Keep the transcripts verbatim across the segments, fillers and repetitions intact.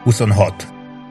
huszonhat.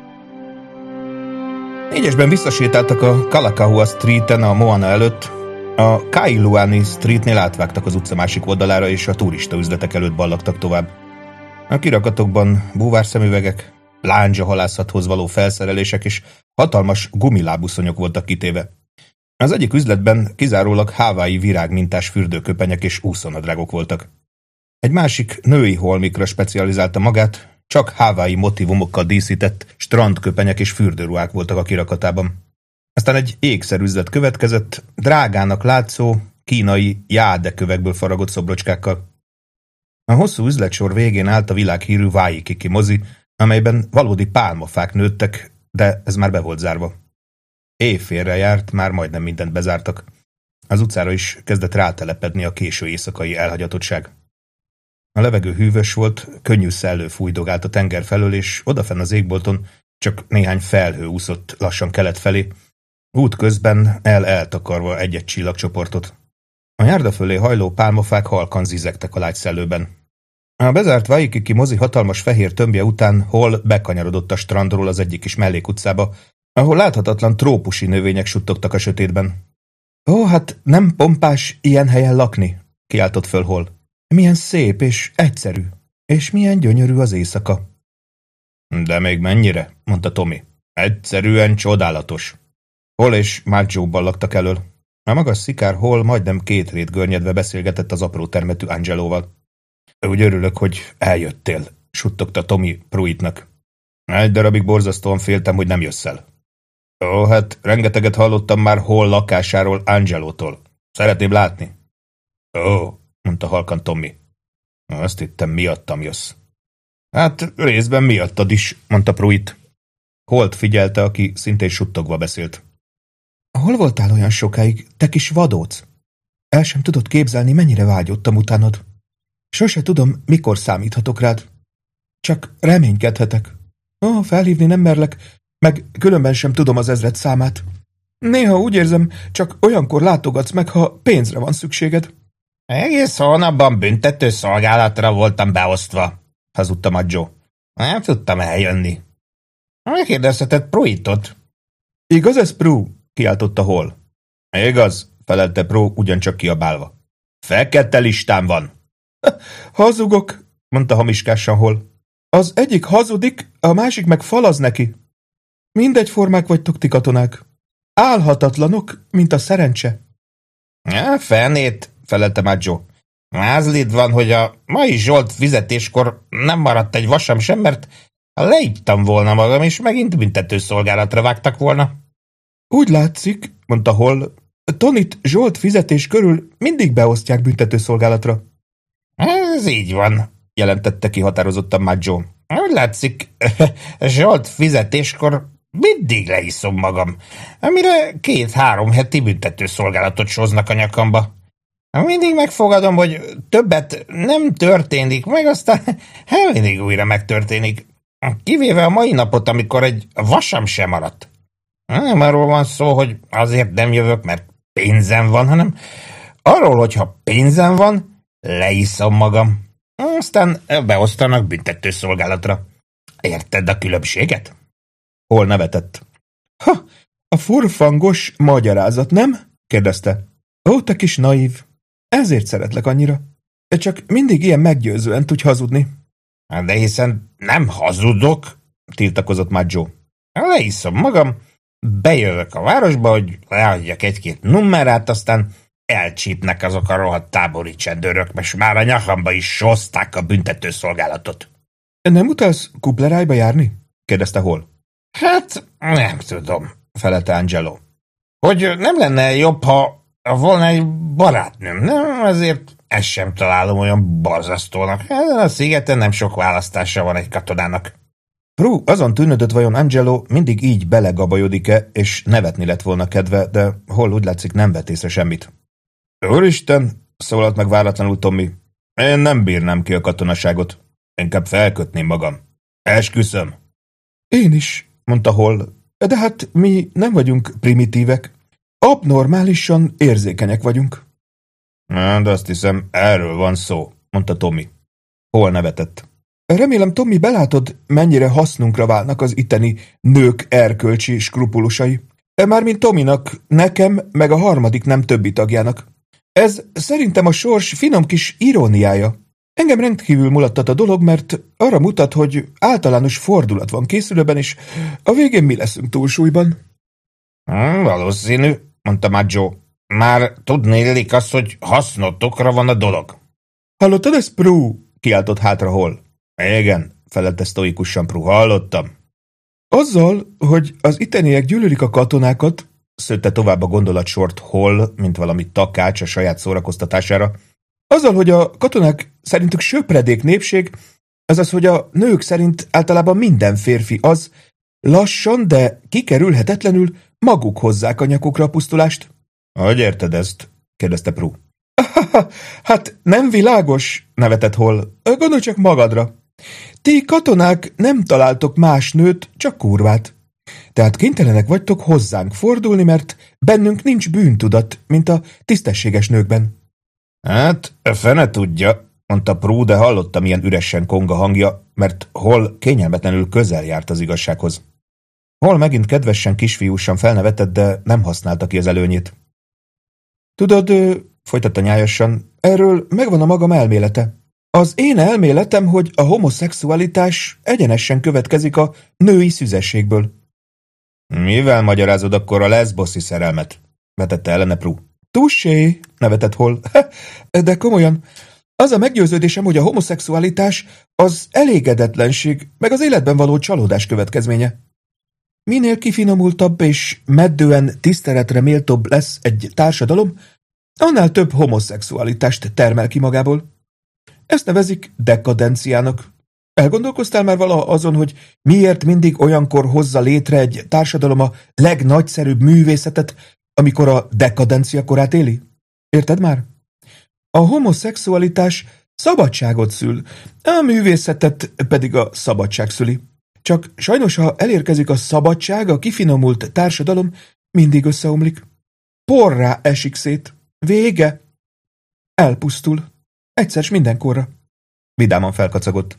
Négyesben visszasétáltak a Kalakaua Streeten a Moana előtt, a Kailuani Streetnél átvágtak az utca másik oldalára, és a turista üzletek előtt ballagtak tovább. A kirakatokban búvárszemüvegek, lándzsa halászathoz való felszerelések és hatalmas gumilábuszonyok voltak kitéve. Az egyik üzletben kizárólag hávái virágmintás fürdőköpenyek és úszónadrágok voltak. Egy másik női holmikra specializálta magát, csak hávái motivumokkal díszített strandköpenyek és fürdőruhák voltak a kirakatában. Aztán egy ékszerüzlet következett, drágának látszó, kínai jádekövekből faragott szobrocskákkal. A hosszú üzletsor végén állt a világhírű Waikiki mozi, amelyben valódi pálmafák nőttek, de ez már be volt zárva. Éjfélre járt, már majdnem mindent bezártak. Az utcára is kezdett rátelepedni a késő éjszakai elhagyatottság. A levegő hűvös volt, könnyű szellő fújdogált a tenger felől, és odafenn az égbolton csak néhány felhő úszott lassan kelet felé, útközben el-eltakarva egy-egy csillagcsoportot. A járda fölé hajló pálmafák halkan zizegtek a lágy szellőben. A bezárt Waikiki mozi hatalmas fehér tömbje után Hall bekanyarodott a strandról az egyik kis mellékutcába, ahol láthatatlan trópusi növények suttogtak a sötétben. Ó, hát nem pompás ilyen helyen lakni, kiáltott föl Hall. Milyen szép és egyszerű, és milyen gyönyörű az éjszaka. De még mennyire, mondta Tommy. Egyszerűen csodálatos. Hall és Maggio ballagtak elől. A magas szikár Hall majdnem két rét görnyedve beszélgetett az apró termetű Angelóval. Úgy örülök, hogy eljöttél, suttogta Tommy Pruittnak. Egy darabig borzasztóan féltem, hogy nem jössz el. Ó, hát rengeteget hallottam már Hall lakásáról Angelótól. Szeretném látni. Ó, mondta halkan Tommy. Azt hittem, miattam jössz. Hát részben miattad is, mondta Pruitt. Hallt figyelte, aki szintén suttogva beszélt. Hol voltál olyan sokáig, te kis vadóc? El sem tudod képzelni, mennyire vágyottam utánad. Sose tudom, mikor számíthatok rád. Csak reménykedhetek. Ó, felhívni nem merlek, meg különben sem tudom az ezred számát. Néha úgy érzem, csak olyankor látogatsz meg, ha pénzre van szükséged. Egész hónapban büntető szolgálatra voltam beosztva, hazudta Maggio. Nem tudtam eljönni. Megkérdezheted Pruittot. Igaz ez, Pru? Kiáltotta Hall. Igaz, felelte Pro ugyancsak kiabálva. Fekete listán van. Hazugok, mondta hamiskásan Hall. Az egyik hazudik, a másik meg falaz neki. Mindegyformák vagytok ti katonák. Álhatatlanok, mint a szerencse. Ja, fenét, felelte Maggio. Mázlid van, hogy a mai Zsolt fizetéskor nem maradt egy vasam sem, mert leittam volna magam, és megint büntetőszolgálatra vágtak volna. Úgy látszik, mondta Hall, Tonit Zsolt fizetés körül mindig beosztják büntetőszolgálatra. Ez így van, jelentette ki határozottan Maggio. Úgy látszik, Zsolt fizetéskor mindig leiszom magam, amire két-három heti büntetőszolgálatot soznak a nyakamba. Mindig megfogadom, hogy többet nem történik, meg aztán mindig újra megtörténik. Kivéve a mai napot, amikor egy vasam sem maradt. Nem arról van szó, hogy azért nem jövök, mert pénzem van, hanem arról, hogyha pénzem van, leiszom magam. Aztán beosztanak büntetőszolgálatra. Érted a különbséget? Hol nevetett? Ha, a furfangos magyarázat, nem? Kérdezte. Ó, te kis naív. Ezért szeretlek annyira. Csak mindig ilyen meggyőzően tudj hazudni. De hiszen nem hazudok, tiltakozott Maggio. Leiszom magam, bejövök a városba, hogy leadjak egy-két numerát, aztán elcsípnek azok a rohadt tábori csendőrök, és már a nyakamba is sózták a büntetőszolgálatot. Nem utalsz Kublerájba járni? Kérdezte Hall. Hát, nem tudom, felelte Angelo. Hogy nem lenne jobb, ha volna egy barátnőm, nem? Azért ezt sem találom olyan borzasztónak. Ezen a szigeten nem sok választása van egy katonának. Prue azon tűnődött, vajon Angelo mindig így belegabajodik-e, és nevetni lett volna kedve, de Hall úgy látszik nem vett észre semmit. Úristen, szólalt meg váratlanul Tommy. Én nem bírnám ki a katonaságot. Inkább felkötném magam. Esküszöm. Én is, mondta Hall, de hát mi nem vagyunk primitívek. Abnormálisan érzékenyek vagyunk. De azt hiszem, erről van szó, mondta Tommy. Hall nevetett. Remélem, Tommy, belátod, mennyire hasznunkra válnak az itteni nők erkölcsi skrupulusai. Mármint Tominak, nekem, meg a harmadik nem többi tagjának. Ez szerintem a sors finom kis iróniája. Engem rendkívül mulattat a dolog, mert arra mutat, hogy általános fordulat van készülőben, és a végén mi leszünk túlsúlyban. Hmm, valószínű, mondta már Joe. Már tudni illik azt, hogy hasznotokra van a dolog. Hallottad ezt, Prue? Kiáltott hátra Hall. Igen, felelte sztoikusan Prue, hallottam. Azzal, hogy az itteniek gyűlölik a katonákat, szőtte tovább a gondolatsort Hall, mint valami takács a saját szórakoztatására. Azzal, hogy a katonák szerintük söpredék népség, azaz, hogy a nők szerint általában minden férfi az, lassan, de kikerülhetetlenül maguk hozzák a nyakukra a pusztulást. Hogy érted ezt? kérdezte Prue. Hát nem világos, nevetett Hall. Gondolj csak magadra. Ti katonák nem találtok más nőt, csak kurvát. Tehát kénytelenek vagytok hozzánk fordulni, mert bennünk nincs bűntudat, mint a tisztességes nőkben. Hát, fene tudja, mondta Prue, de hallottam milyen üresen konga hangja, mert Hall kényelmetlenül közel járt az igazsághoz. Hall megint kedvesen kisfiúsan felnevetett, de nem használta ki az előnyét. Tudod, folytatta nyájasan, erről megvan a magam elmélete. Az én elméletem, hogy a homoszexualitás egyenesen következik a női szüzességből. Mivel magyarázod akkor a leszboszi szerelmet? Vetette ellene Prue. Touché, nevetett Hall. De komolyan, az a meggyőződésem, hogy a homoszexualitás az elégedetlenség, meg az életben való csalódás következménye. Minél kifinomultabb és meddően tiszteletre méltóbb lesz egy társadalom, annál több homoszexualitást termel ki magából. Ezt nevezik dekadenciának. Elgondolkoztál már vala azon, hogy miért mindig olyankor hozza létre egy társadalom a legnagyszerűbb művészetet, amikor a dekadencia korát éli? Érted már? A homoszexualitás szabadságot szül, a művészetet pedig a szabadság szüli. Csak sajnos, ha elérkezik a szabadság, a kifinomult társadalom mindig összeomlik. Porrá esik szét. Vége. Elpusztul. Egyszer s mindenkorra. Vidáman felkacagott.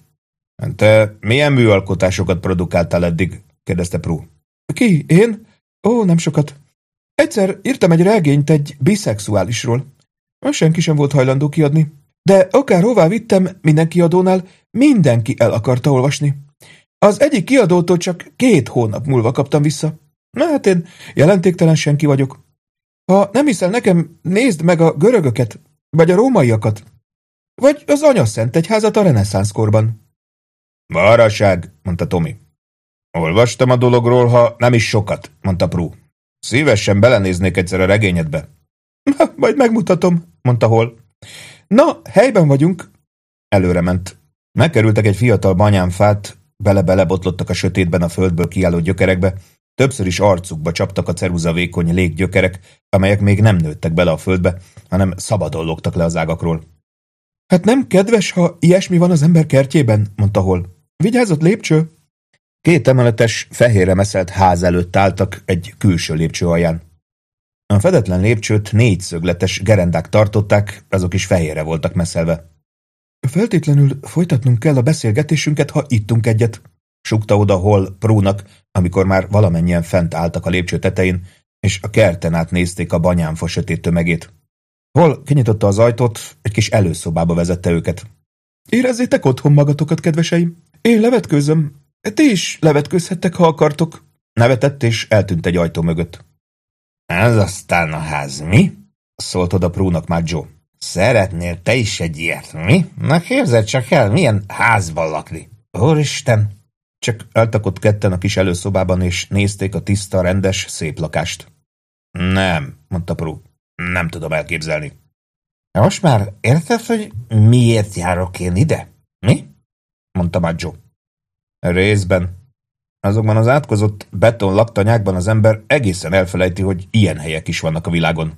Te milyen műalkotásokat produkáltál eddig? kérdezte Prue. Ki? Én? Ó, nem sokat. Egyszer írtam egy regényt egy biszexuálisról. Senki sem volt hajlandó kiadni. De akárhová vittem minden kiadónál, mindenki el akarta olvasni. Az egyik kiadótól csak két hónap múlva kaptam vissza. Na hát én jelentéktelen senki vagyok. Ha nem hiszel nekem, nézd meg a görögöket, vagy a rómaiakat, vagy az anyaszent egyházat a reneszánszkorban. Maraság, mondta Tommy. Olvastam a dologról, ha nem is sokat, mondta Prue. Szívesen belenéznék egyszer a regényedbe. Na, majd megmutatom, mondta Hall. Na, helyben vagyunk. Előre ment. Megkerültek egy fiatal banyánfát, bele-bele botlottak a sötétben a földből kiálló gyökerekbe, többször is arcukba csaptak a ceruza vékony léggyökerek, amelyek még nem nőttek bele a földbe, hanem szabadon lógtak le az ágakról. Hát nem kedves, ha ilyesmi van az ember kertjében, mondta Hall. Vigyázott lépcső! Két emeletes, fehérre meszelt ház előtt álltak egy külső lépcső alján. A fedetlen lépcsőt négyszögletes gerendák tartották, azok is fehérre voltak messzelve. Feltétlenül folytatnunk kell a beszélgetésünket, ha ittunk egyet, sukta oda Hall Prue-nak, amikor már valamennyien fent álltak a lépcső tetején, és a kerten át nézték a banyánfa sötét tömegét. Hall kinyitotta az ajtót, egy kis előszobába vezette őket. Érezzétek otthon magatokat, kedveseim. Én levetkőzöm. Ti is levetkőzhettek, ha akartok. Nevetett, és eltűnt egy ajtó mögött. Ez aztán a ház, mi? Szólt oda Prue-nak már Joe. Szeretnél te is egy ilyet, mi? Na képzeld csak el, milyen házban lakni. Úristen! Csak álltak ott ketten a kis előszobában, és nézték a tiszta, rendes, szép lakást. Nem, mondta Prue. Nem tudom elképzelni. Most már érted, hogy miért járok én ide? Mi? Mondta már Joe. Részben. Azokban az átkozott beton laktanyákban az ember egészen elfelejti, hogy ilyen helyek is vannak a világon.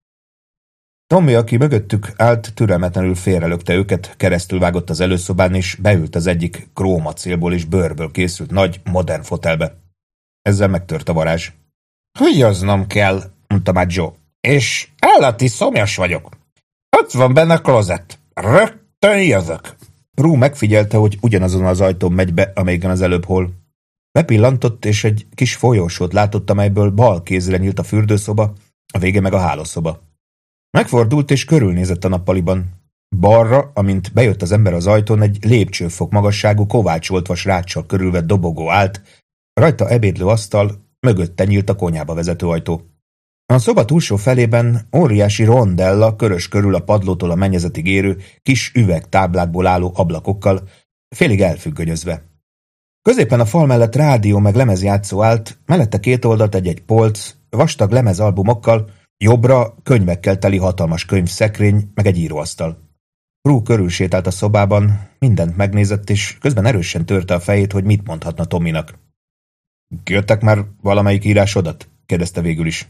Tommy, aki mögöttük állt, türelmetlenül félrelökte őket, keresztül vágott az előszobán, és beült az egyik krómacélból és bőrből készült nagy, modern fotelbe. Ezzel megtört a varázs. Húgyoznom kell, mondta már Joe, és állati szomjas vagyok. Ott van benne a klozett. Rögtön jövök. Prue megfigyelte, hogy ugyanazon az ajtón megy be, amelyiken az előbb hol. Bepillantott, és egy kis folyósót látott, amelyből bal kézre nyílt a fürdőszoba, a vége meg a hálószoba. Megfordult, és körülnézett a nappaliban. Balra, amint bejött az ember az ajtón, egy lépcsőfok magasságú kovácsoltva sráccsal körülvett dobogó állt, rajta ebédlő asztal, mögötte nyílt a konyhába vezető ajtó. A szoba túlsó felében óriási rondella, körös körül a padlótól a mennyezetig érő, kis üvegtáblákból álló ablakokkal, félig elfüggönyözve. Középen a fal mellett rádió meg lemezjátszó állt, mellette két oldalt egy-egy polc, vastag lemezalbumokkal, jobbra könyvekkel teli hatalmas könyvszekrény, meg egy íróasztal. Prue körülsétált a szobában, mindent megnézett, és közben erősen törte a fejét, hogy mit mondhatna Tommynak. Kijöttek már valamelyik írásodat? Kérdezte végül is.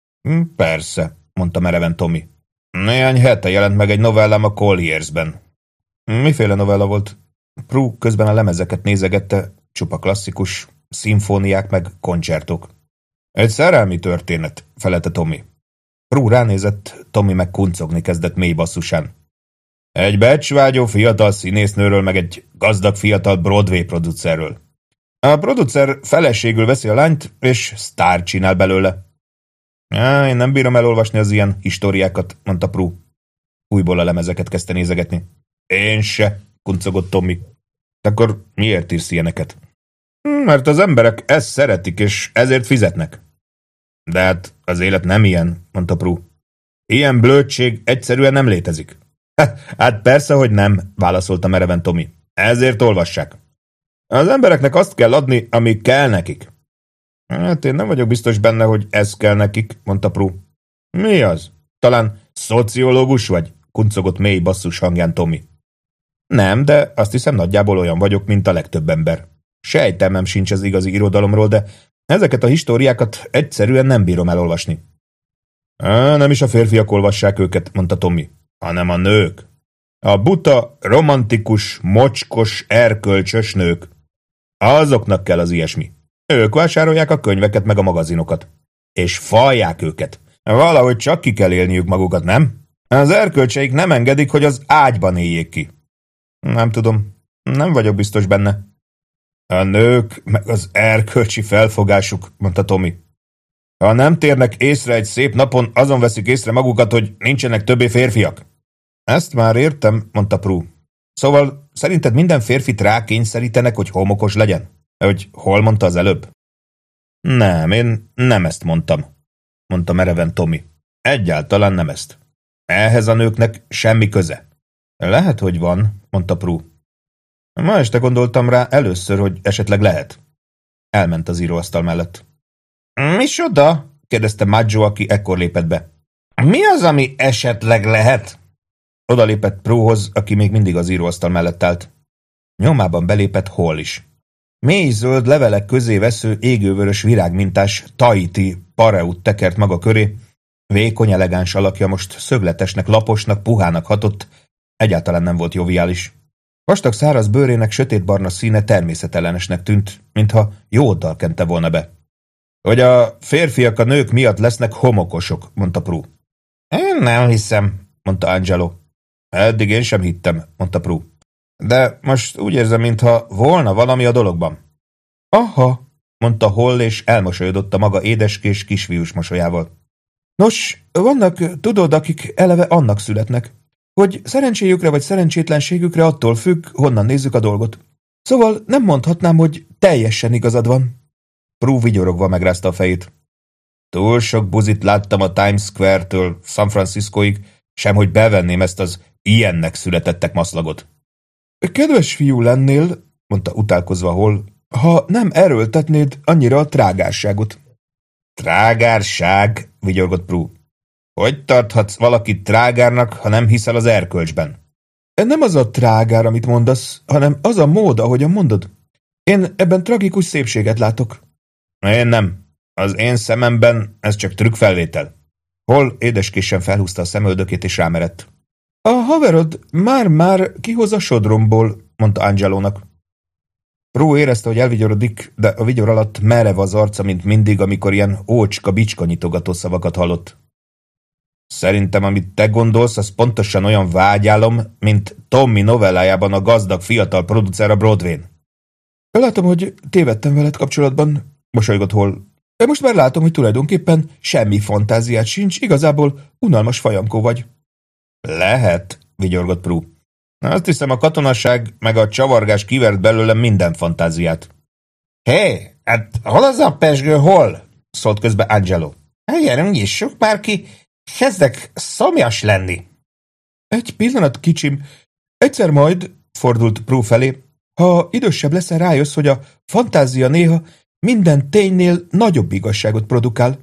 Persze, mondta mereven Tommy. Néhány hete jelent meg egy novellám a Colliersben. Miféle novella volt? Prue közben a lemezeket nézegette, csupa klasszikus, szimfóniák meg koncertok. Egy szerelmi történet, felelte Tommy. Prue ránézett, Tommy meg kuncogni kezdett mély basszusán. Egy becsvágyó fiatal színésznőről, meg egy gazdag fiatal Broadway producerről. A producer feleségül veszi a lányt, és sztár csinál belőle. Á, én nem bírom elolvasni az ilyen históriákat, mondta Prue. Újból a lemezeket kezdte nézegetni. Én se, kuncogott Tommy. Akkor miért írsz ilyeneket? Mert az emberek ezt szeretik, és ezért fizetnek. De hát az élet nem ilyen, mondta Prue. Ilyen blödség egyszerűen nem létezik. Hát persze, hogy nem, válaszolta mereven Tommy. Ezért olvassák. Az embereknek azt kell adni, ami kell nekik. Hát én nem vagyok biztos benne, hogy ez kell nekik, mondta Prue. Mi az? Talán szociológus vagy? Kuncogott mély basszus hangján Tommy. Nem, de azt hiszem nagyjából olyan vagyok, mint a legtöbb ember. Sejtelmem sincs az igazi irodalomról, de ezeket a históriákat egyszerűen nem bírom elolvasni. Á, nem is a férfiak olvassák őket, mondta Tommy, hanem a nők. A buta, romantikus, mocskos, erkölcsös nők. Azoknak kell az ilyesmi. Ők vásárolják a könyveket meg a magazinokat. És falják őket. Valahogy csak ki kell élniük magukat, nem? Az erkölcseik nem engedik, hogy az ágyban éljék ki. Nem tudom, nem vagyok biztos benne. A nők meg az erkölcsi felfogásuk, mondta Tommy. Ha nem térnek észre egy szép napon, azon veszik észre magukat, hogy nincsenek többé férfiak. Ezt már értem, mondta Prue. Szóval szerinted minden férfit rákényszerítenek, hogy homokos legyen? Hogy hol mondta az előbb? Nem, én nem ezt mondtam, mondta mereven Tommy. Egyáltalán nem ezt. Ehhez a nőknek semmi köze. Lehet, hogy van, mondta Prue. Ma este gondoltam rá először, hogy esetleg lehet. Elment az íróasztal mellett. Micsoda? Kérdezte Maggio, aki ekkor lépett be. Mi az, ami esetleg lehet? Oda lépett Pruehoz, aki még mindig az íróasztal mellett állt. Nyomában belépett Hall is. Mély zöld levelek közé vesző égővörös virágmintás Tahiti pareut tekert maga köré, vékony elegáns alakja most szögletesnek, laposnak, puhának hatott, egyáltalán nem volt joviális. Vastag száraz bőrének sötétbarna színe természetellenesnek tűnt, mintha jóddal kente volna be. Hogy a férfiak a nők miatt lesznek homokosok, mondta Prue. Én nem hiszem, mondta Angelo. Eddig én sem hittem, mondta Prue. De most úgy érzem, mintha volna valami a dologban. Aha, mondta Hall, és elmosolyodott a maga édeskés kisfiús mosolyával. Nos, vannak, tudod, akik eleve annak születnek, hogy szerencséjükre vagy szerencsétlenségükre attól függ, honnan nézzük a dolgot. Szóval nem mondhatnám, hogy teljesen igazad van. Prue vigyorogva megrázta a fejét. Túl sok buzit láttam a Times Square-től San Franciscoig, semhogy bevenném ezt az ilyennek születettek maszlagot. Kedves fiú lennél, mondta utálkozva Hall, ha nem erőltetnéd annyira a trágárságot. Trágárság, vigyorgott Prue. Hogy tarthatsz valakit trágárnak, ha nem hiszel az erkölcsben? Nem az a trágár, amit mondasz, hanem az a mód, ahogyan mondod. Én ebben tragikus szépséget látok. Én nem. Az én szememben ez csak trükkfelvétel. Hall édeskésen felhúzta a szemöldökét és rámerett. A haverod már-már kihoz a sodromból, mondta Angelónak. Prue érezte, hogy elvigyorodik, de a vigyor alatt merev az arca, mint mindig, amikor ilyen ócska, bicska nyitogató szavakat hallott. Szerintem, amit te gondolsz, az pontosan olyan vágyálom, mint Tommy novellájában a gazdag fiatal producer a Broadwayn. Látom, hogy tévedtem veled kapcsolatban, mosolygott Hall. De most már látom, hogy tulajdonképpen semmi fantáziát sincs, igazából unalmas fajamkó vagy. Lehet, vigyorgott Prue. Azt hiszem, a katonaság meg a csavargás kivert belőlem minden fantáziát. Hé, hát hol az a pezsgő, hol? Szólt közbe Angelo. Gyerünk, nyissuk már ki, kezdek szomjas lenni. Egy pillanat, kicsim. Egyszer majd, fordult Prue felé, ha idősebb leszel, rájössz, hogy a fantázia néha minden ténynél nagyobb igazságot produkál.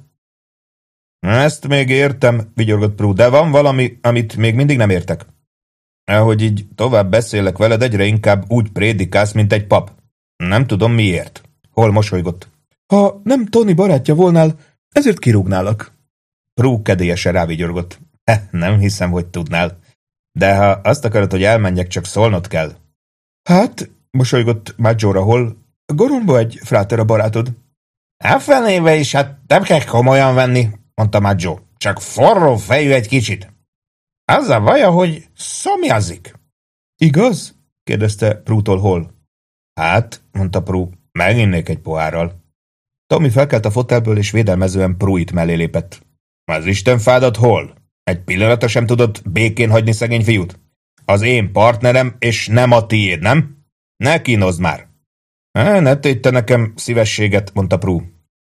Ezt még értem, vigyorgott Prue, de van valami, amit még mindig nem értek. Ahogy így tovább beszélek veled, egyre inkább úgy prédikálsz, mint egy pap. Nem tudom miért. Hol mosolygott. Ha nem Tony barátja volnál, ezért kirúgnálak. Prue kedélyesen rávigyorgott. Nem hiszem, hogy tudnál. De ha azt akarod, hogy elmenjek, csak szólnod kell. Hát, mosolygott Maggiore Hall, Goromba egy frátera barátod. A fenébe is, hát nem kell komolyan venni, mondta Maggio. Csak forró fejű egy kicsit. Az a baja, hogy szomjazik. Igaz? kérdezte Prue-tól Hall. Hát, mondta Prue, meginnék egy pohárral. Tommy felkelt a fotelből, és védelmezően Pruitt mellé lépett. Az istenfádat hol? Egy pillanatra sem tudod békén hagyni szegény fiút? Az én partnerem, és nem a tiéd, nem? Ne kínozd már! E, ne tégy te nekem szívességet, mondta Prue.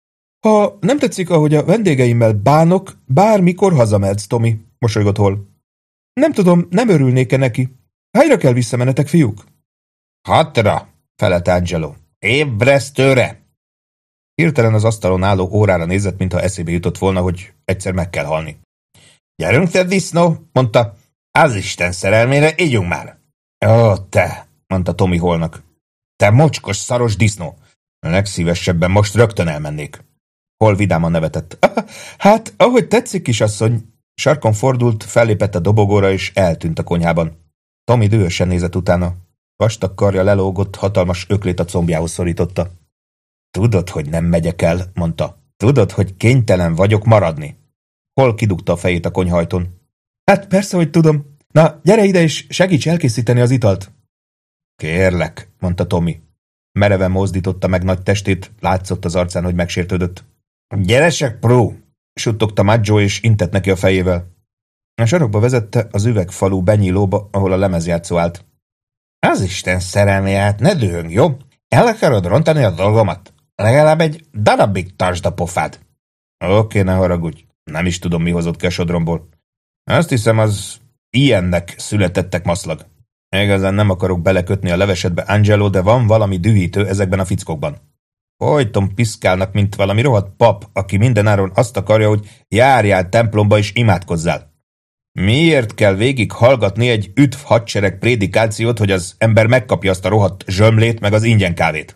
Ha nem tetszik, ahogy a vendégeimmel bánok, bármikor hazamehetsz, Tommy, mosolygott Hall. Nem tudom, nem örülnék-e neki. Hányra kell visszamenetek, fiúk? Hatra, felelt Angelo. Ébresztőre! Hirtelen az asztalon álló órára nézett, mintha eszébe jutott volna, hogy egyszer meg kell halni. Gyerünk, te disznó, mondta. Az Isten szerelmére, ígyunk már. Ó, te, mondta Tommy Hallnak. Te mocskos, szaros disznó. Legszívesebben most rögtön elmennék. Hall vidáman nevetett. Hát, ahogy tetszik, kisasszony. Sarkon fordult, fellépett a dobogóra, és eltűnt a konyhában. Tommy dühösen nézett utána. Vastag karja lelógott, hatalmas öklét a combjához szorította. Tudod, hogy nem megyek el, mondta. Tudod, hogy kénytelen vagyok maradni. Hall kidugta a fejét a konyhajtón. Hát persze, hogy tudom. Na, gyere ide, és segíts elkészíteni az italt. Kérlek, mondta Tommy. Mereven mozdította meg nagy testét, látszott az arcán, hogy megsértődött. Gyeresek, Prue! Suttogta Maggio, és intett neki a fejével. A sarokba vezette az üvegfalú benyílóba, ahol a lemezjátszó állt. Az Isten szerelméját, ne dühöng, jó? El akarod rontani a dolgomat? Legalább egy darabig tartsd a pofád. Oké, ne haragudj. Nem is tudom, mi hozott ki a sodromból. Azt hiszem, az ilyennek születettek maszlag. Igazán nem akarok belekötni a levesedbe, Angelo, de van valami dühítő ezekben a fickókban. Folyton piszkálnak, mint valami rohadt pap, aki mindenáron azt akarja, hogy járjál templomba és imádkozzál. Miért kell végig hallgatni egy üdv hadsereg prédikációt, hogy az ember megkapja azt a rohadt zsömlét meg az ingyen kávét?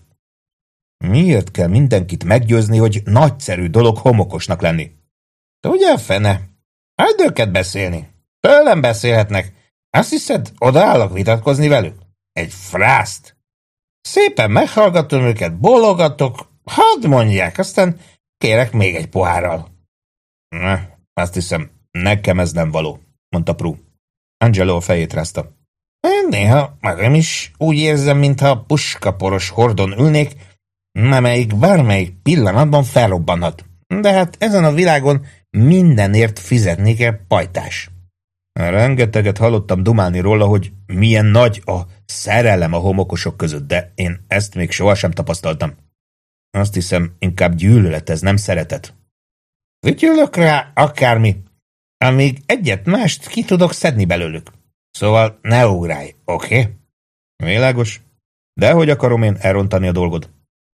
Miért kell mindenkit meggyőzni, hogy nagyszerű dolog homokosnak lenni? Tudja a fene? Hagyd őket beszélni. Tőlem beszélhetnek. Azt hiszed, odaállok vitatkozni velük? Egy frászt. Szépen meghallgatom őket, bólogatok, hadd mondják, aztán kérek még egy pohárral. Ne, azt hiszem, nekem ez nem való, mondta Prue. Angelo a fejét rázta. Néha magam is úgy érzem, mintha puskaporos hordon ülnék, amelyik bármelyik pillanatban felrobbanhat. De hát ezen a világon mindenért fizetni kell, pajtás. Rengeteget hallottam dumálni róla, hogy milyen nagy a szerelem a homokosok között, de én ezt még sohasem tapasztaltam. Azt hiszem, inkább gyűlölet, ez nem szeretet. Ügyülök rá akármi, amíg egyet-mást ki tudok szedni belőlük. Szóval ne ugrálj, oké? Okay? Világos. De hogy akarom én elrontani a dolgod?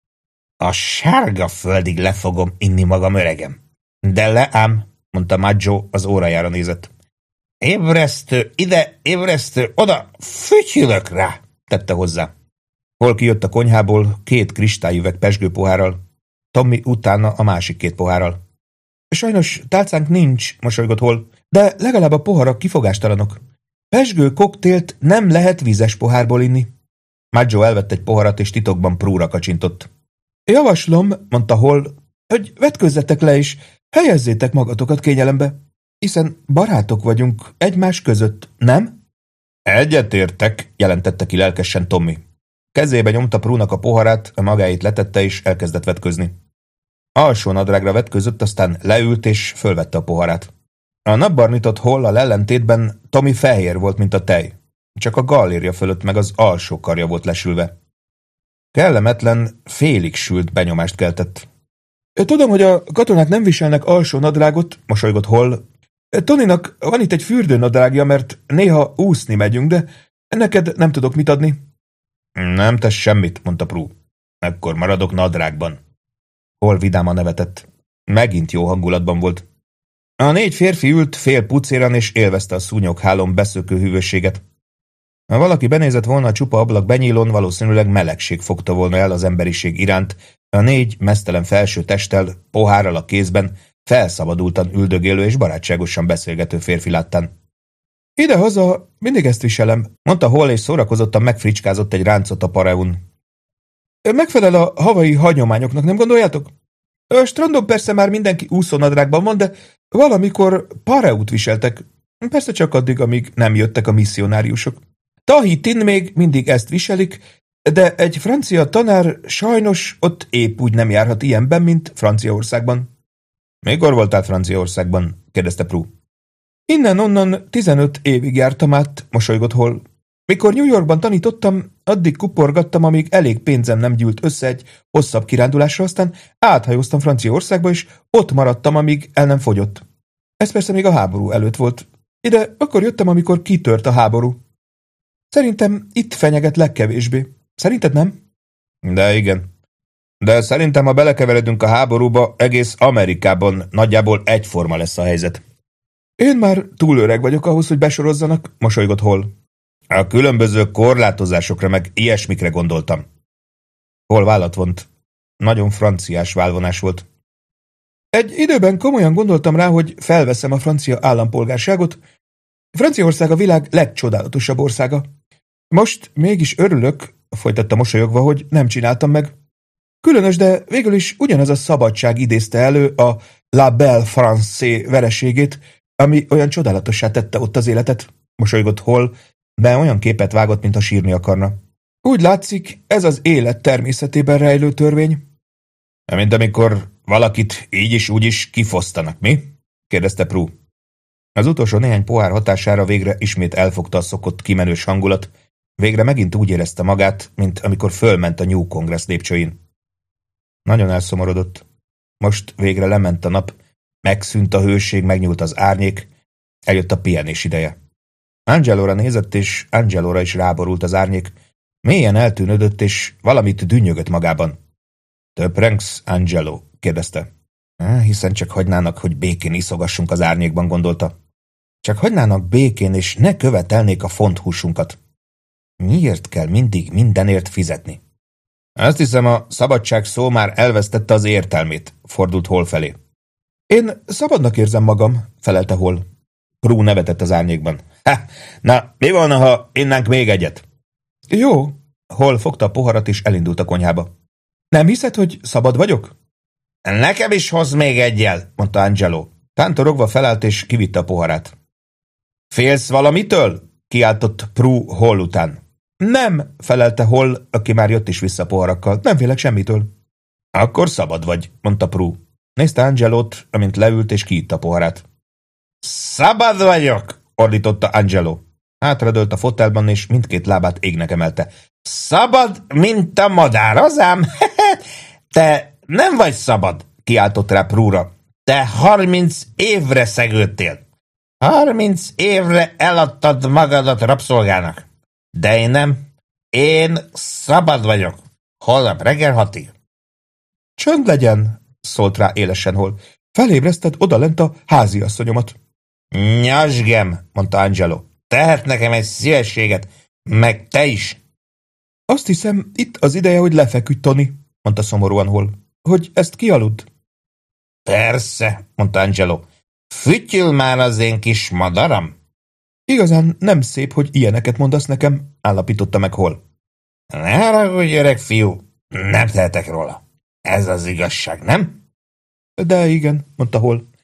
A sárga földig le fogom inni magam, öregem. De le ám, mondta Maggio, az órájára nézett. Ébresztő, ide, ébresztő, oda, fütyülök rá, tette hozzá. Hol kijött a konyhából két kristályüveg pezsgőpohárral, Tommy utána a másik két pohárral. Sajnos tálcánk nincs, mosolygott Hall, de legalább a poharak kifogástalanok. Pezsgő koktélt nem lehet vízes pohárból inni. Maggio elvett egy poharat, és titokban Prue-ra kacsintott. Javaslom, mondta Hall, hogy vetközzetek le, és helyezzétek magatokat kényelembe. Hiszen barátok vagyunk egymás között, nem? Egyetértek, jelentette ki lelkesen Tommy. Kezébe nyomta Prúnak a poharát, a magáit letette és elkezdett vetközni. Alsó nadrágra vetközött, aztán leült és fölvette a poharát. A napbarnitott Hall-al ellentétben Tommy fehér volt, mint a tej. Csak a gallérja fölött meg az alsó karja volt lesülve. Kellemetlen, félig sült benyomást keltett. Tudom, hogy a katonák nem viselnek alsó nadrágot, mosolygott Hall. Tonynak van itt egy fürdőnadrágja, mert néha úszni megyünk, de neked nem tudok mit adni. Nem tesz semmit, mondta Prue. Ekkor maradok nadrágban. Hall vidáman nevetett. Megint jó hangulatban volt. A négy férfi ült fél pucéran és élvezte a szúnyoghálón beszökő hűvösséget. Ha valaki benézett volna a csupa ablak benyílón, valószínűleg melegség fogta volna el az emberiség iránt, a négy meztelen felső testtel, pohárral a kézben, felszabadultan üldögélő és barátságosan beszélgető férfi láttán. Ide-haza mindig ezt viselem, mondta Hall, és szórakozottan megfricskázott egy ráncot a pareun. Megfelel a havai hagyományoknak, nem gondoljátok? A strandon persze már mindenki úszónadrágban van, de valamikor pareut viseltek. Persze csak addig, amíg nem jöttek a misszionáriusok. Tahitin még mindig ezt viselik, de egy francia tanár sajnos ott épp úgy nem járhat ilyenben, mint Franciaországban. Mikor voltál Franciaországban? kérdezte Prue. Innen-onnan tizenöt évig jártam át, mosolygott Hall. Mikor New Yorkban tanítottam, addig kuporgattam, amíg elég pénzem nem gyűlt össze egy hosszabb kirándulásra, aztán áthajóztam Franciaországba, és ott maradtam, amíg el nem fogyott. Ez persze még a háború előtt volt. Ide akkor jöttem, amikor kitört a háború. Szerintem itt fenyeget legkevésbé. Szerinted nem? De igen. De szerintem, ha belekeveredünk a háborúba, egész Amerikában nagyjából egyforma lesz a helyzet. Én már túl öreg vagyok ahhoz, hogy besorozzanak, mosolygott Hall. A különböző korlátozásokra meg ilyesmikre gondoltam. Hall vállat vont. Nagyon franciás válvonás volt. Egy időben komolyan gondoltam rá, hogy felveszem a francia állampolgárságot. Franciaország a világ legcsodálatosabb országa. Most mégis örülök, folytatta mosolyogva, hogy nem csináltam meg. Különös, de végül is ugyanaz a szabadság idézte elő a La Belle France vereségét, ami olyan csodálatossá tette ott az életet, mosolygott Hall, de olyan képet vágott, mintha sírni akarna. Úgy látszik, ez az élet természetében rejlő törvény. Mint amikor valakit így is úgy is kifosztanak, mi? kérdezte Prue. Az utolsó néhány pohár hatására végre ismét elfogta a szokott kimenős hangulat, végre megint úgy érezte magát, mint amikor fölment a New Congress lépcsőin. Nagyon elszomorodott. Most végre lement a nap, megszűnt a hőség, megnyúlt az árnyék, eljött a pihenés ideje. Angelóra nézett, és Angelóra is ráborult az árnyék, mélyen eltűnődött, és valamit dünnyögött magában. Töprengsz, Angelo? kérdezte. Hiszen csak hagynának, hogy békén iszogassunk az árnyékban, gondolta. Csak hagynának békén, és ne követelnék a fonthúsunkat. Miért kell mindig mindenért fizetni? Azt hiszem, a szabadság szó már elvesztette az értelmét, fordult Hall felé. Én szabadnak érzem magam, felelte Hall. Prue nevetett az árnyékban. Ha, na, mi volna, ha innánk még egyet? Jó. Hall fogta a poharat, és elindult a konyhába. Nem hiszed, hogy szabad vagyok? Nekem is hoz még egyel, mondta Angelo. Tántorogva felállt, és kivitte a poharát. Félsz valamitől? Kiáltott Prue Hall után. Nem, felelte Hall, aki már jött is vissza poharakkal. Nem félek semmitől. Akkor szabad vagy, mondta Prue. Nézte Angelót, amint leült, és kiitta a poharát. Szabad vagyok, ordította Angelo. Hátradőlt a fotelban, és mindkét lábát égnek emelte. Szabad, mint a madár, azám? Te nem vagy szabad, kiáltott rá Prue-ra. Te harminc évre szegődtél. Harminc évre eladtad magadat rabszolgának. De én nem. Én szabad vagyok. Holnap reggel hatig. Csönd legyen, szólt rá élesen Hall. Felébreszted odalent a háziasszonyomat. Nyasgem, mondta Angelo. Tehet nekem egy szívességet, meg te is. Azt hiszem, itt az ideje, hogy lefeküdj, Tony, mondta szomorúan Hall. Hogy ezt kialudd? Persze, mondta Angelo. Fütyül már az én kis madaram. Igazán nem szép, hogy ilyeneket mondasz nekem, állapította meg Hall. Ne haragudj, öreg fiú, nem tehetek róla. Ez az igazság, nem? De igen, mondta Hall.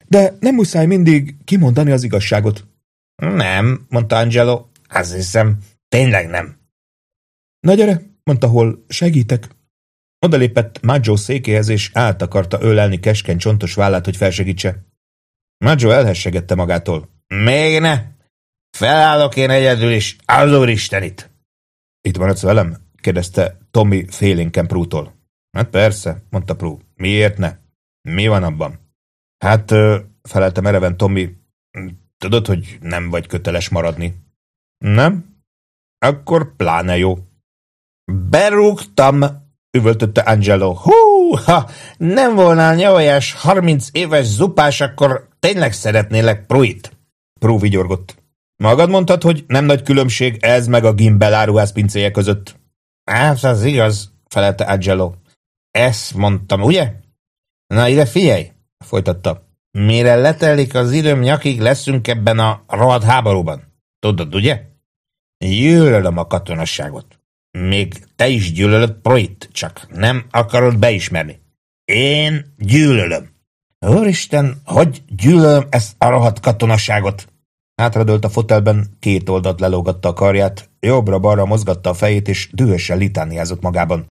De nem muszáj mindig kimondani az igazságot. Nem, mondta Angelo. Azt hiszem, tényleg nem. Na gyere, mondta Hall, segítek. Odalépett Maggio székéhez, és át akarta ölelni keskeny csontos vállát, hogy felsegítse. Maggio elhessegette magától. Még ne! Felállok én egyedül is, az úristenit! Itt maradsz velem? kérdezte Tommy félénken Prútól. Hát persze, mondta Prú. Miért ne? Mi van abban? Hát, felelte mereven Tommy, tudod, hogy nem vagy köteles maradni. Nem? Akkor pláne jó. Berúgtam, üvöltötte Angelo. Hú, ha nem volna nyavajás harminc éves zupás, akkor tényleg szeretnélek Pruit. Prú vigyorgott. Magad mondtad, hogy nem nagy különbség ez meg a Gimbel áruház pincéje között. Hát, az igaz, felelte Angelo. Ezt mondtam, ugye? Na ide figyelj, folytatta. Mire letelik az időm nyakig, leszünk ebben a rohadt háborúban. Tudod, ugye? Gyűlölöm a katonasságot. Még te is gyűlölöd Pruit, csak nem akarod beismerni. Én gyűlölöm. Úristen, hogy gyűlölöm ezt a rohadt katonasságot? Hátradőlt a fotelben, két oldalt lelógatta a karját, jobbra-balra mozgatta a fejét, és dühösen litániázott magában.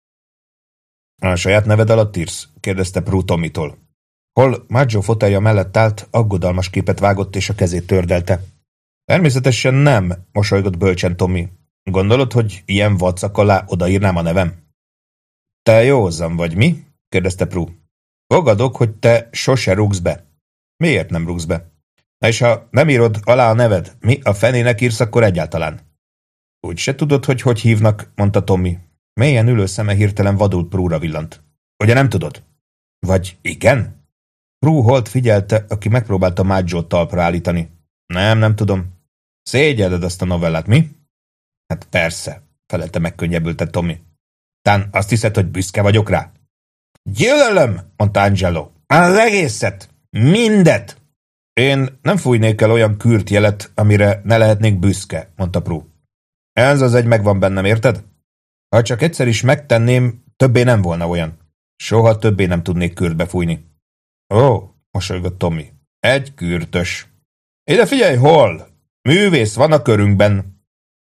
A saját neved alatt írsz? kérdezte Prú Tommytól. Hall Maggio fotelja mellett állt, aggodalmas képet vágott, és a kezét tördelte. Természetesen nem, mosolygott bölcsen Tommy. Gondolod, hogy ilyen vacak alá odaírnám a nevem? Te józan vagy, mi? kérdezte Prú. Fogadok, hogy te sose rúgsz be. Miért nem rúgsz be? Na és ha nem írod alá a neved, mi a fenének írsz akkor egyáltalán? Úgy se tudod, hogy hogy hívnak, mondta Tommy. Mélyen ülő szeme hirtelen vadul Prúra villant. Ugye nem tudod? Vagy igen? Prú Holt figyelte, aki megpróbálta Maggiót talpra állítani. Nem, nem tudom. Szégyelled azt a novellát, mi? Hát persze, felelte megkönnyebbülten Tommy. Tán azt hiszed, hogy büszke vagyok rá? Gyűlölöm, mondta Angelo. Az egészet, mindet. Én nem fújnék el olyan kürt jelet, amire ne lehetnék büszke, mondta Prú. Ez az egy megvan bennem, érted? Ha csak egyszer is megtenném, többé nem volna olyan. Soha többé nem tudnék kürtbe fújni. Ó, mosolygott Tommy. Egy kürtös. Ide figyelj, Hall! Művész van a körünkben.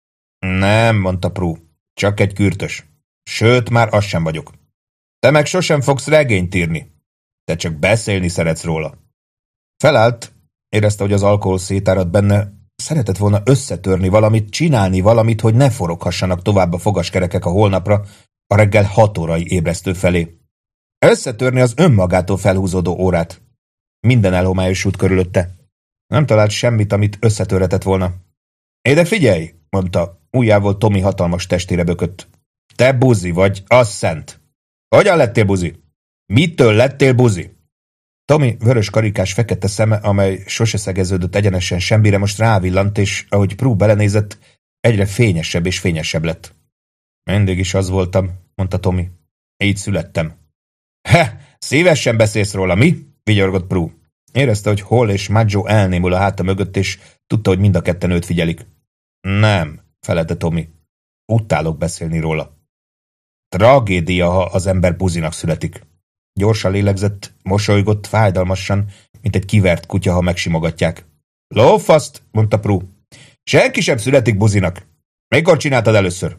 Nem, mondta Prú. Csak egy kürtös. Sőt, már az sem vagyok. Te meg sosem fogsz regényt írni. Te csak beszélni szeretsz róla. Felállt, érezte, hogy az alkohol szétárad benne, szeretett volna összetörni valamit, csinálni valamit, hogy ne foroghassanak tovább a fogaskerekek a holnapra, a reggel hat órai ébresztő felé. Összetörni az önmagától felhúzódó órát. Minden elhomályosult körülötte. Nem talált semmit, amit összetörhetett volna. Ide figyelj, mondta, ujjával Tommy hatalmas testére bökött. Te buzi vagy, az szent. Hogyan lettél buzi? Mitől lettél buzi? Tommy vörös karikás fekete szeme, amely sose szegeződött egyenesen semmire, most rávillant, és ahogy Prú belenézett, egyre fényesebb és fényesebb lett. Mindig is az voltam, mondta Tommy. Így születtem. He, szívesen beszélsz róla, mi? Vigyorgott Prú. Érezte, hogy Hall és Maggio elnémul a háta mögött, és tudta, hogy mind a ketten őt figyelik. Nem, felelte Tommy. Utálok beszélni róla. Tragédia, ha az ember buzinak születik. Gyorsan lélegzett, mosolygott fájdalmasan, mint egy kivert kutya, ha megsimogatják. Lófaszt, mondta Prú. Senki sem születik buzinak. Mikor csináltad először?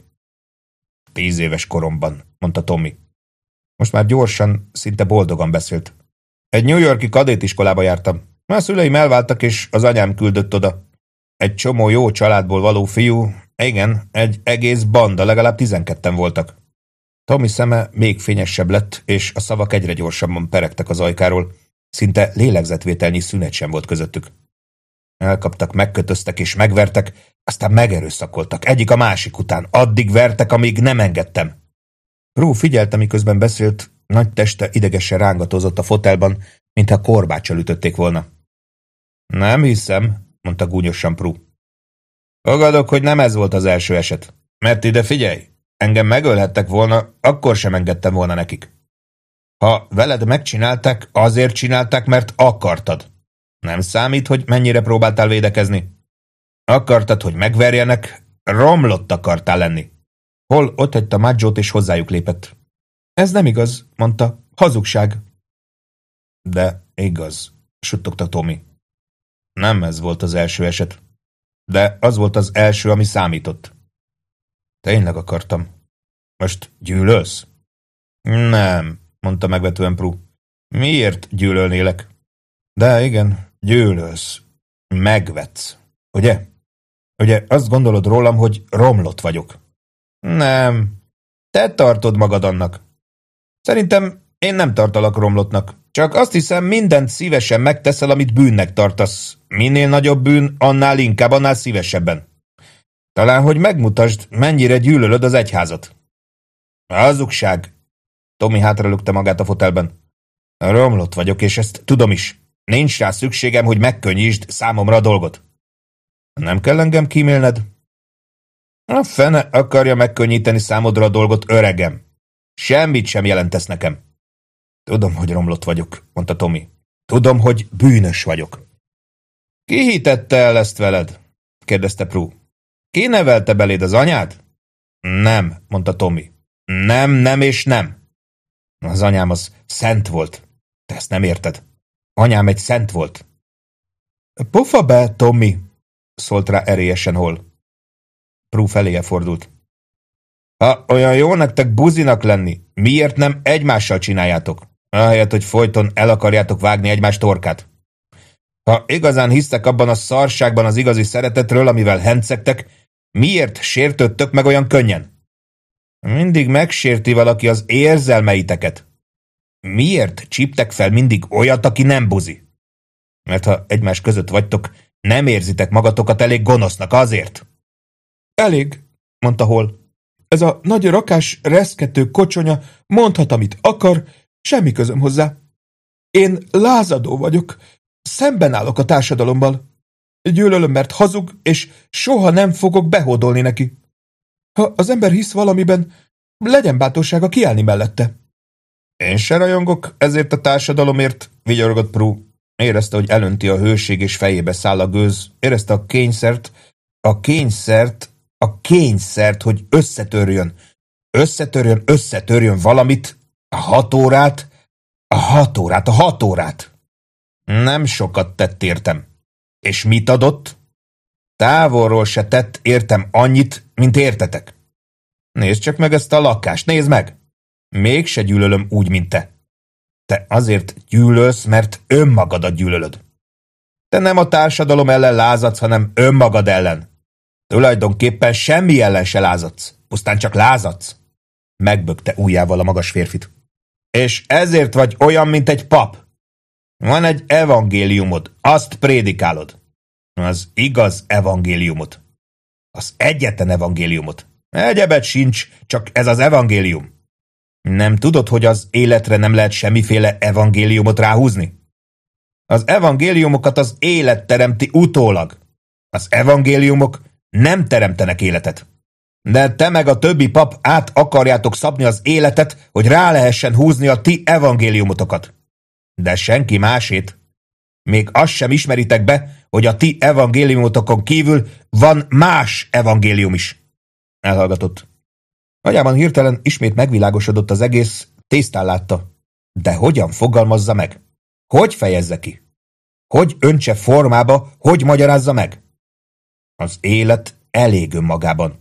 Tíz éves koromban, mondta Tommy. Most már gyorsan, szinte boldogan beszélt. Egy New York-i kadétiskolába jártam. A szüleim elváltak, és az anyám küldött oda. Egy csomó jó családból való fiú, igen, egy egész banda, legalább tizenketten voltak. Tommy szeme még fényesebb lett, és a szavak egyre gyorsabban peregtek az ajkáról. Szinte lélegzetvételnyi szünet sem volt közöttük. Elkaptak, megkötöztek és megvertek, aztán megerőszakoltak, egyik a másik után. Addig vertek, amíg nem engedtem. Prú figyelte, miközben beszélt, nagy teste idegesen rángatózott a fotelban, mintha korbáccsal ütötték volna. Nem hiszem, mondta gúnyosan Prú. Fogadok, hogy nem ez volt az első eset. Mert ide figyelj, engem megölhettek volna, akkor sem engedtem volna nekik. Ha veled megcsinálták, azért csinálták, mert akartad. Nem számít, hogy mennyire próbáltál védekezni. Akartad, hogy megverjenek, romlott akartál lenni. Hall otthagyta Maggiót és hozzájuk lépett. Ez nem igaz, mondta, hazugság. De igaz, suttogta Tommy. Nem ez volt az első eset. De az volt az első, ami számított. Tényleg akartam. Most gyűlölsz? Nem, mondta megvetően Prue. Miért gyűlölnélek? De igen, gyűlölsz. Megvetsz. Ugye? Ugye azt gondolod rólam, hogy romlott vagyok? Nem. Te tartod magad annak. Szerintem én nem tartalak romlottnak. Csak azt hiszem, mindent szívesen megteszel, amit bűnnek tartasz. Minél nagyobb bűn, annál inkább, annál szívesebben. Talán, hogy megmutasd, mennyire gyűlölöd az egyházat. Hazugság. Tommy hátralökte magát a fotelben. Romlott vagyok, és ezt tudom is. Nincs rá szükségem, hogy megkönnyítsd számomra a dolgot. Nem kell engem kímélned? A fene akarja megkönnyíteni számodra a dolgot, öregem. Semmit sem jelentesz nekem. Tudom, hogy romlott vagyok, mondta Tommy. Tudom, hogy bűnös vagyok. Ki hitette el ezt veled? kérdezte Prue. Ki nevelte beléd, az anyád? Nem, mondta Tommy. Nem, nem és nem. Az anyám az szent volt. Te ezt nem érted. Anyám egy szent volt. Pofa be, Tommy, szólt rá erélyesen Hall. Prue feléje fordult. Ha olyan jó nektek buzinak lenni, miért nem egymással csináljátok? Ahelyett, hogy folyton el akarjátok vágni egymás torkát. Ha igazán hisztek abban a szarságban az igazi szeretetről, amivel hencegtek, miért sértődtök meg olyan könnyen? Mindig megsérti valaki az érzelmeiteket. Miért csíptek fel mindig olyat, aki nem buzi? Mert ha egymás között vagytok, nem érzitek magatokat elég gonosznak azért. Elég, mondta Hall. Ez a nagy rakás, reszkető kocsonya mondhat, amit akar, semmi közöm hozzá. Én lázadó vagyok, szemben állok a társadalommal. Gyűlölöm, mert hazug, és soha nem fogok behódolni neki. Ha az ember hisz valamiben, legyen bátorsága kiállni mellette. Én se rajongok ezért a társadalomért, vigyorgott Prue. Érezte, hogy elönti a hőség, és fejébe száll a gőz. Érezte a kényszert, a kényszert, a kényszert, hogy összetörjön. Összetörjön, összetörjön valamit, a hat órát, a hat órát, a hat órát. Nem sokat tett értem. És mit adott? Távolról se tett értem annyit, mint értetek. Nézd csak meg ezt a lakást, nézd meg! Mégse gyűlölöm úgy, mint te. Te azért gyűlölsz, mert önmagadat gyűlölöd. Te nem a társadalom ellen lázadsz, hanem önmagad ellen. Tulajdonképpen semmi ellen se lázadsz, pusztán csak lázadsz. Megbökte ujjával a magas férfit. És ezért vagy olyan, mint egy pap. Van egy evangéliumod, azt prédikálod. Az igaz evangéliumot. Az egyetlen evangéliumot. Egyebet sincs, csak ez az evangélium. Nem tudod, hogy az életre nem lehet semmiféle evangéliumot ráhúzni? Az evangéliumokat az élet teremti utólag. Az evangéliumok nem teremtenek életet. De te meg a többi pap át akarjátok szabni az életet, hogy rá lehessen húzni a ti evangéliumotokat. De senki másét. Még azt sem ismeritek be, hogy a ti evangéliumotokon kívül van más evangélium is. Elhallgatott. Agyában hirtelen ismét megvilágosodott az egész, tésztán látta. De hogyan fogalmazza meg? Hogy fejezze ki? Hogy öntse formába, hogy magyarázza meg? Az élet elég önmagában.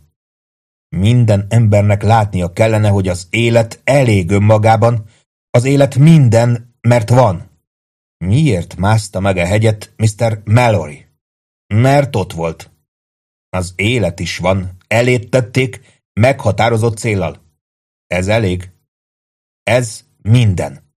Minden embernek látnia kellene, hogy az élet elég önmagában, az élet minden, mert van. Miért mászta meg a hegyet miszter Mallory? Mert ott volt. Az élet is van, elét tették, meghatározott céllal. Ez elég. Ez minden.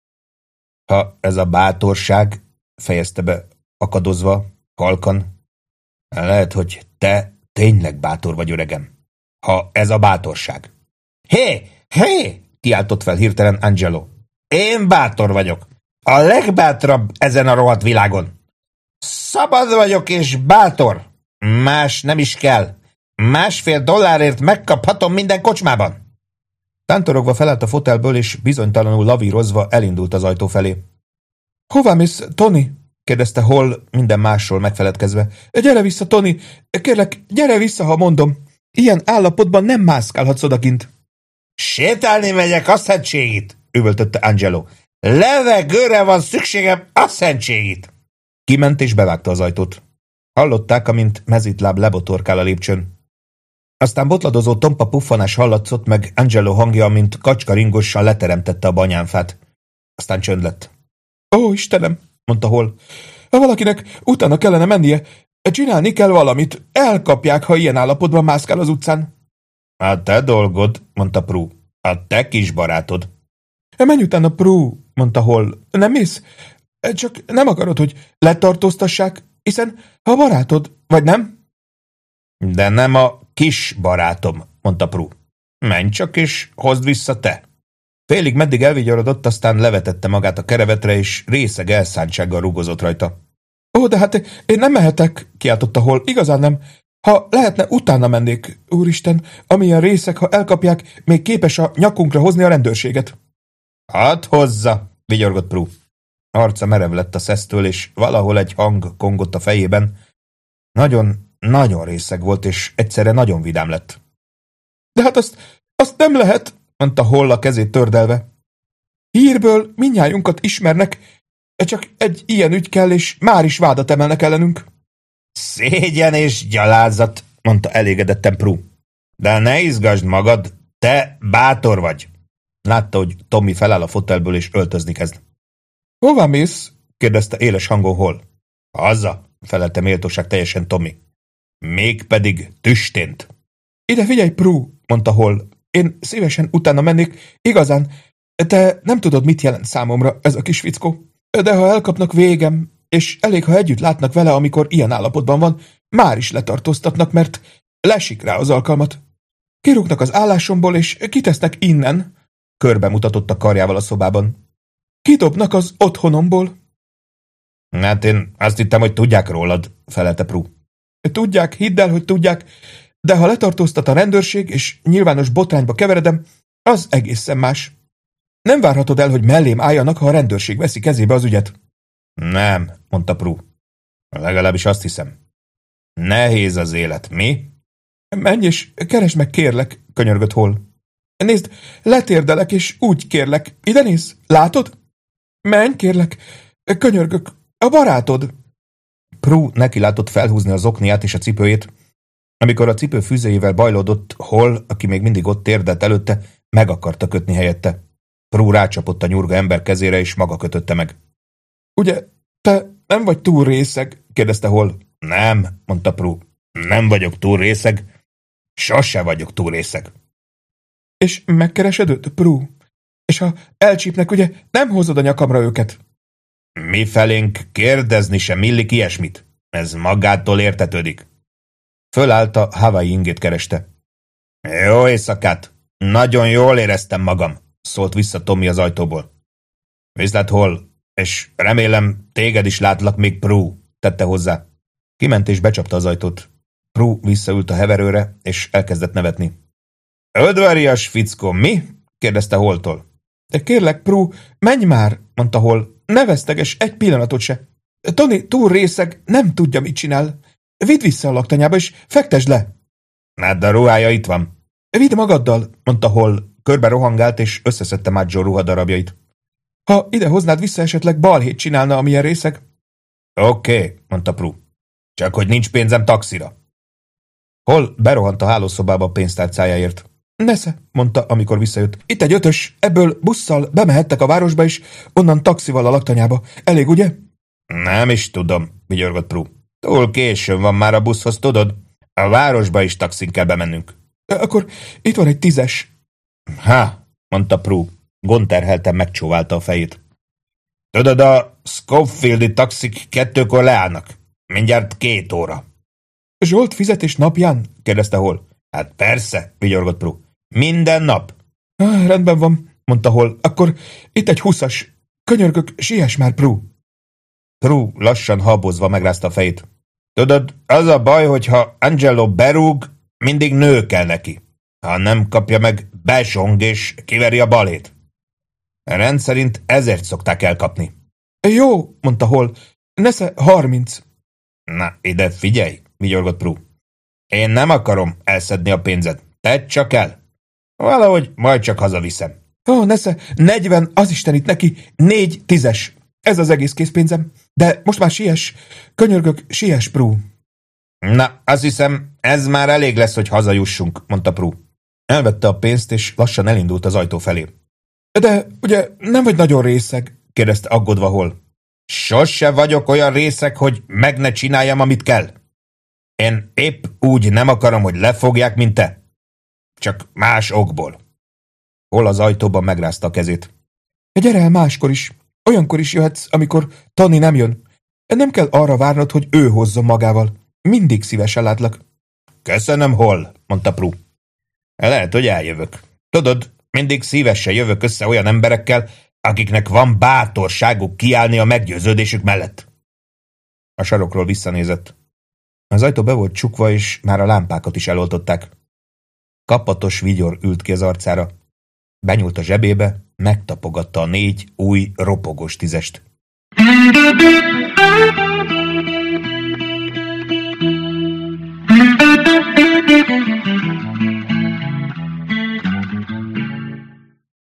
Ha ez a bátorság, fejezte be akadozva, halkan, lehet, hogy te tényleg bátor vagy, öregem. Ha ez a bátorság. Hé, hé, kiáltott fel hirtelen Angelo. Én bátor vagyok. A legbátrabb ezen a rohadt világon. Szabad vagyok és bátor. Más nem is kell. Másfél dollárért megkaphatom minden kocsmában. Tántorogva felállt a fotelből, és bizonytalanul lavírozva elindult az ajtó felé. Hová mész, Tony? kérdezte Hall, minden másról megfeledkezve. Gyere vissza, Tony! Kérlek, gyere vissza, ha mondom. Ilyen állapotban nem mászkálhatsz odakint. Sétálni megyek, a szentségit! üvöltötte Angelo. Levegőre van szükségem, a szentségit! Kiment és bevágta az ajtót. Hallották, amint mezitláb lebotorkál a lépcsőn. Aztán botladozó tompa puffanás hallatszott, meg Angelo hangja, amint kacska ringossal leteremtette a banyánfát. Aztán csönd lett. Ó, Istenem, mondta Hall. Ha valakinek utána kellene mennie, csinálni kell valamit. Elkapják, ha ilyen állapotban mászkál az utcán. A te dolgod, mondta Prue. A te kis barátod. Menj utána, Prue, mondta Hall. Nem mész? Csak nem akarod, hogy letartóztassák, hiszen ha barátod, vagy nem? De nem a kis barátom, mondta Prue. Menj csak, és hozd vissza te. Félig meddig elvigyorodott, aztán levetette magát a kerevetre, és részeg elszántsággal rúgozott rajta. Ó, de hát én nem mehetek, kiáltotta Hall. Igazán nem. Ha lehetne, utána mennék. Úristen, amilyen részeg, ha elkapják, még képes a nyakunkra hozni a rendőrséget. Hadd hozza, vigyorgott Prue. Arca merev lett a szesztől, és valahol egy hang kongott a fejében. Nagyon, nagyon részeg volt, és egyszerre nagyon vidám lett. De hát azt, azt nem lehet, mondta Hall a kezét tördelve. Hírből mindnyájunkat ismernek, csak egy ilyen ügy kell, és már is vádat emelnek ellenünk. Szégyen és gyalázat, mondta elégedetten Prue. De ne izgasd magad, te bátor vagy. Látta, hogy Tommy feláll a fotelből, és öltözni kezd. Hová mész? kérdezte éles hangon Hall. Haza, felelte méltóság teljesen Tommy. Mégpedig tüstént. Ide figyelj, Prue, mondta Hall. Én szívesen utána mennék, igazán. Te nem tudod, mit jelent számomra ez a kis fickó. De ha elkapnak, végem, és elég, ha együtt látnak vele, amikor ilyen állapotban van, már is letartóztatnak, mert lesik rá az alkalmat. Kirúgnak az állásomból, és kitesznek innen, körbe mutatott a karjával a szobában. Kidobnak az otthonomból. Hát én azt hittem, hogy tudják rólad, felelte Prue. Tudják, hidd el, hogy tudják, de ha letartóztat a rendőrség, és nyilvános botrányba keveredem, az egészen más. Nem várhatod el, hogy mellém álljanak, ha a rendőrség veszi kezébe az ügyet. Nem, mondta Prue. Legalábbis azt hiszem. Nehéz az élet, mi? Menj és keresd meg, kérlek, könyörgött Hall. Nézd, letérdelek, és úgy kérlek. Ide nézz, látod? Menj, kérlek, könyörgök, a barátod. Prue neki látott felhúzni az okniát és a cipőjét. Amikor a cipő fűzőjével bajlódott, Hall, aki még mindig ott térdelt előtte, meg akarta kötni helyette. Prue rácsapott a nyurga ember kezére, és maga kötötte meg. Ugye, te nem vagy túl részeg? kérdezte Hall. Nem, mondta Prue. Nem vagyok túl részeg. Sose vagyok túl részeg. És megkeresed őt, Prue? És ha elcsípnek, ugye nem hozod a nyakamra őket? Mi felénk kérdezni sem illik ilyesmit. Ez magától értetődik. Fölállt, a Hawaii ingét kereste. Jó éjszakát! Nagyon jól éreztem magam, szólt vissza Tommy az ajtóból. Viszlát Hall, és remélem téged is látlak még, Prue, tette hozzá. Kiment és becsapta az ajtót. Prue visszaült a heverőre, és elkezdett nevetni. Ödvarias fickó, mi? kérdezte Halltól. Kérlek, Prue, menj már, mondta Hall. Ne veszteges egy pillanatot se. Tony túl részeg, nem tudja, mit csinál. Vidd vissza a laktanyába, és fektesd le. Hát a ruhája itt van. Vidd magaddal, mondta Hall. Körbe rohangált, és összeszedte Maggio ruhadarabjait. Ha ide hoznád vissza, esetleg balhét csinálna, amilyen részeg. Oké, okay, mondta Prue. Csak hogy nincs pénzem taxira. Hall berohant a hálószobába a pénztárcájáért. Nesze, mondta, amikor visszajött. Itt egy ötös, ebből busszal bemehettek a városba, és onnan taxival a laktanyába. Elég, ugye? Nem is tudom, vigyorgott Prue. Túl későn van már a buszhoz, tudod? A városba is taxin kell bemennünk. Akkor itt van egy tízes. Ha, mondta Prue. Gonterhelten megcsóválta a fejét. Tudod, a Schofieldi taxik kettőkor leállnak. Mindjárt két óra. Zsolt fizetés napján? kérdezte Hall. Hát persze, vigyorgott Prue. Minden nap. Ah, rendben van, mondta Hall. Akkor itt egy húszas. Könyörgök, siess már, Prue. Prue lassan habozva megrázta a fejét. Tudod, az a baj, hogyha Angelo berúg, mindig nő kell neki. Ha nem kapja meg, besong és kiveri a balét. Rendszerint ezért szokták elkapni. Jó, mondta Hall. Nesze harminc. Na, ide figyelj, vigyorgott Prue. Én nem akarom elszedni a pénzed. Tedd csak el. Valahogy majd csak hazaviszem. Ó, nesze, negyven, az Isten itt neki, négy tízes. ez az egész készpénzem. De most már siess, könyörgök, siess, Prue. Na, azt hiszem, ez már elég lesz, hogy hazajussunk, mondta Prue. Elvette a pénzt, és lassan elindult az ajtó felé. De ugye nem vagy nagyon részeg? kérdezte aggódva Hall. Sose vagyok olyan részeg, hogy meg ne csináljam, amit kell. Én épp úgy nem akarom, hogy lefogják, mint te. Csak más okból. Hall az ajtóban megrázta a kezét. Gyere el máskor is. Olyankor is jöhetsz, amikor Tani nem jön. Nem kell arra várnod, hogy ő hozzon magával. Mindig szívesen látlak. Köszönöm, Hall, mondta Prue. Lehet, hogy eljövök. Tudod, mindig szívesen jövök össze olyan emberekkel, akiknek van bátorságuk kiállni a meggyőződésük mellett. A sarokról visszanézett. Az ajtó be volt csukva, és már a lámpákat is eloltották. Kapatos vigyor ült ki az arcára. Benyúlt a zsebébe, megtapogatta a négy új ropogós tízest.